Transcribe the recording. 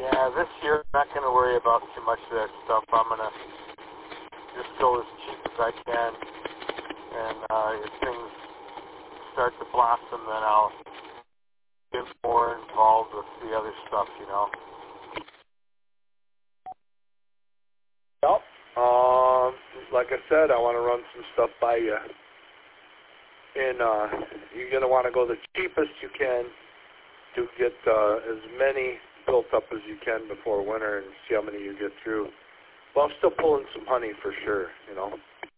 Yeah, this year I'm not going to worry about too much of that stuff. I'm going to just go as cheap as I can, and if things start to blossom, then I'll get more involved with the other stuff, you know. Well, like I said, I want to run some stuff by you. And you're going to want to go the cheapest you can to get as many built up as you can before winter and see how many you get through. Well, I'm still pulling some honey for sure, you know.